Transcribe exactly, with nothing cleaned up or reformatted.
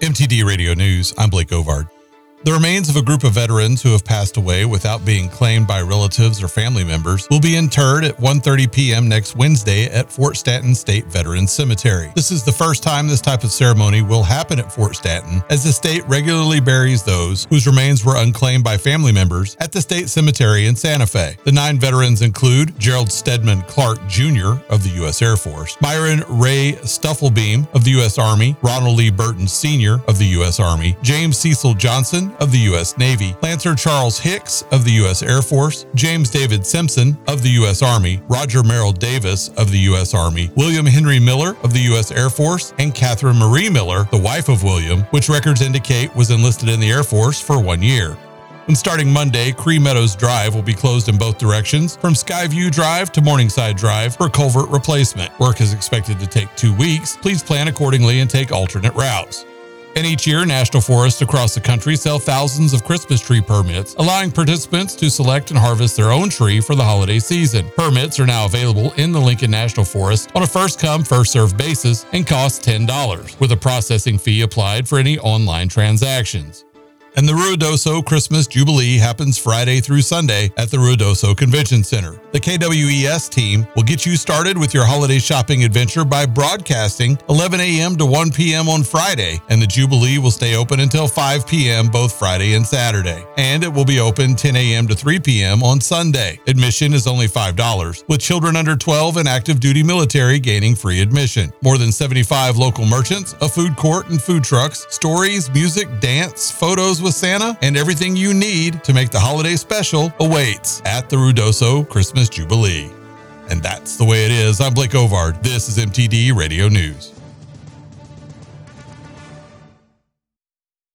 M T D Radio News, I'm Blake Ovard. The remains of a group of veterans who have passed away without being claimed by relatives or family members will be interred at one thirty p.m. next Wednesday at Fort Stanton State Veterans Cemetery. This is the first time this type of ceremony will happen at Fort Stanton, as the state regularly buries those whose remains were unclaimed by family members at the state cemetery in Santa Fe. The nine veterans include Gerald Stedman Clark Junior of the U S Air Force, Myron Ray Stufflebeam of the U S Army, Ronald Lee Burton Senior of the U S Army, James Cecil Johnson of the U S Navy, Lancer Charles Hicks of the U S Air Force, James David Simpson of the U S Army, Roger Merrill Davis of the U S Army, William Henry Miller of the U S Air Force, and Catherine Marie Miller, the wife of William, which records indicate was enlisted in the Air Force for one year. And starting Monday, Cree Meadows Drive will be closed in both directions from Skyview Drive to Morningside Drive for culvert replacement. Work is expected to take two weeks. Please plan accordingly and take alternate routes. And each year, national forests across the country sell thousands of Christmas tree permits, allowing participants to select and harvest their own tree for the holiday season. Permits are now available in the Lincoln National Forest on a first-come, first-served basis and cost ten dollars, with a processing fee applied for any online transactions. And the Ruidoso Christmas Jubilee happens Friday through Sunday at the Ruidoso Convention Center. The K W E S team will get you started with your holiday shopping adventure by broadcasting eleven a.m. to one p.m. on Friday, and the Jubilee will stay open until five p.m. both Friday and Saturday. And it will be open ten a.m. to three p.m. on Sunday. Admission is only five dollars, with children under twelve and active duty military gaining free admission. More than seventy-five local merchants, a food court and food trucks, stories, music, dance, photos with Santa, and everything you need to make the holiday special awaits at the Ruidoso Christmas Jubilee. And that's the way it is. I'm Blake Ovard. This is M T D Radio News.